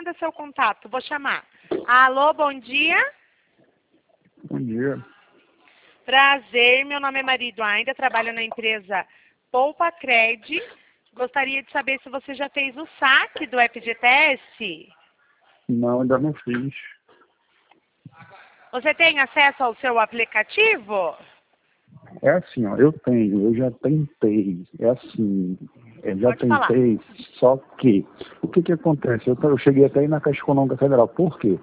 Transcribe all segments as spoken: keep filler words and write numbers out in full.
aguarda seu contato. Vou chamar. Alô, bom dia. Bom dia. Prazer, meu nome é Marido ainda, trabalho na empresa Poupa Cred. Gostaria de saber se você já fez o saque do F G T S. Não, ainda não fiz. Você tem acesso ao seu aplicativo? É assim, ó, eu tenho, eu já tentei, é assim, eu já Pode falar. tentei, só que, o que que acontece? Eu, eu cheguei até aí na Caixa Econômica Federal, por quê?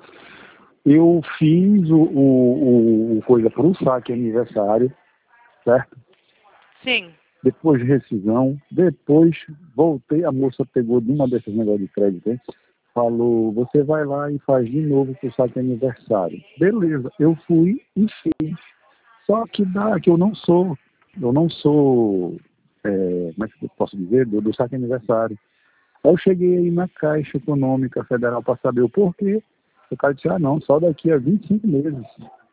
Eu fiz o, o, o coisa para o saque aniversário, certo? Sim. Depois de rescisão, depois voltei, a moça pegou de uma dessas negócios de crédito, hein? Falou, você vai lá e faz de novo pro saque aniversário. Beleza, eu fui e fiz. Só que dá, que eu não sou, eu não sou, é, como é que eu posso dizer, do, do saque aniversário. Aí eu cheguei aí na Caixa Econômica Federal para saber o porquê. O cara disse, ah não, só daqui a vinte e cinco meses.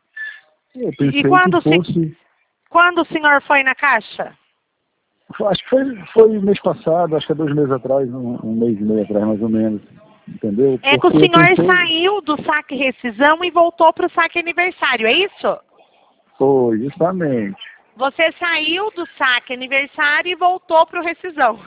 Eu pensei E quando, que fosse... se... quando o senhor foi na Caixa? Acho que foi, foi mês passado, acho que é dois meses atrás, um, um mês e meio atrás mais ou menos. Entendeu? É que o Porque eu senhor pensei... saiu do saque rescisão e voltou para o saque aniversário, é isso? Foi, justamente. Você saiu do saque aniversário e voltou para o rescisão.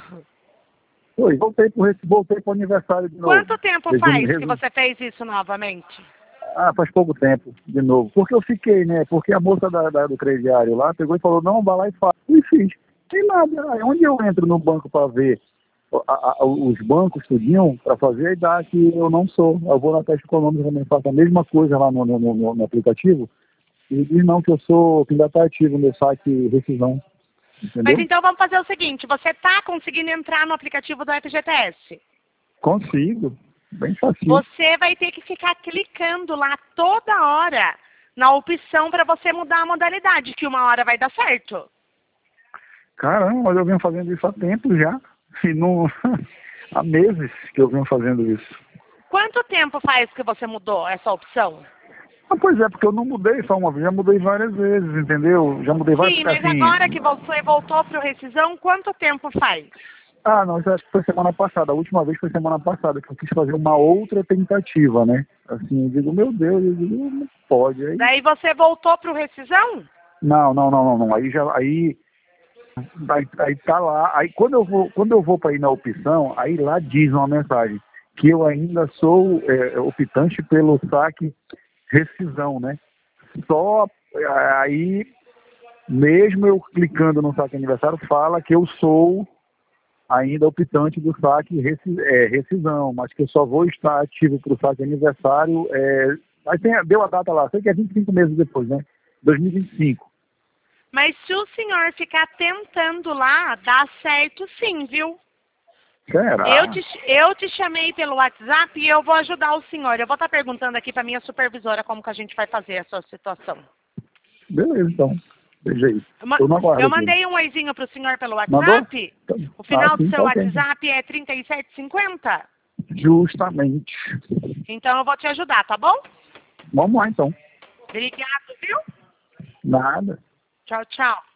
Foi, voltei pro, voltei pro aniversário de novo. Quanto tempo Resumo, faz que resumo. você fez isso novamente? Ah, faz pouco tempo, de novo. Porque eu fiquei, né? Porque a moça da, da- do crediário lá pegou e falou, não, vai lá e faz. E fiz. Tem nada. Aí onde eu entro no banco para ver a- a- os bancos tudinho para fazer, dá que eu não sou. Eu vou na Caixa Econômica também, faço a mesma coisa lá no, no, no, no aplicativo. E diz não que eu sou, que ainda está ativo no saque rescisão. Mas Entendeu? então vamos fazer o seguinte, você está conseguindo entrar no aplicativo do F G T S? Consigo. Bem fácil. Você vai ter que ficar clicando lá toda hora na opção para você mudar a modalidade, que uma hora vai dar certo. Caramba, mas eu venho fazendo isso há tempo já. E não... há meses que eu venho fazendo isso. Quanto tempo faz que você mudou essa opção? Ah, pois é, porque eu não mudei só uma vez, já mudei várias vezes, entendeu? Já mudei várias Sim, vezes, mas agora assim... que você voltou para o rescisão, quanto tempo faz? Ah, não, isso acho que foi semana passada. A última vez foi semana passada, que eu quis fazer uma outra tentativa, né? Assim, eu digo, meu Deus, eu digo, não pode. Aí... Daí você voltou para o rescisão? Não, não, não, não, não. Aí já... Aí... Aí, aí tá lá, aí quando eu vou, quando eu vou para ir na opção, aí lá diz uma mensagem que eu ainda sou é, optante pelo saque rescisão, né? Só aí, mesmo eu clicando no saque aniversário, fala que eu sou ainda optante do saque resci, é, rescisão, mas que eu só vou estar ativo para o saque aniversário, é, aí tem, deu a data lá, sei que é vinte e cinco meses depois, né? dois mil e vinte e cinco. Mas se o senhor ficar tentando lá, dá certo sim, viu? Será? Eu te, eu te chamei pelo WhatsApp e eu vou ajudar o senhor. Eu vou estar perguntando aqui para minha supervisora como que a gente vai fazer a sua situação. Beleza, então. Veja aí. Eu, ma- Eu não aguardo eu aqui. mandei um oizinho para o senhor pelo Mandou? WhatsApp. O Ah, final do sim, seu tá ok. WhatsApp é trinta e sete cinquenta. Justamente. Então eu vou te ajudar, tá bom? Vamos lá, então. Obrigado, viu? Nada. Tchau, tchau.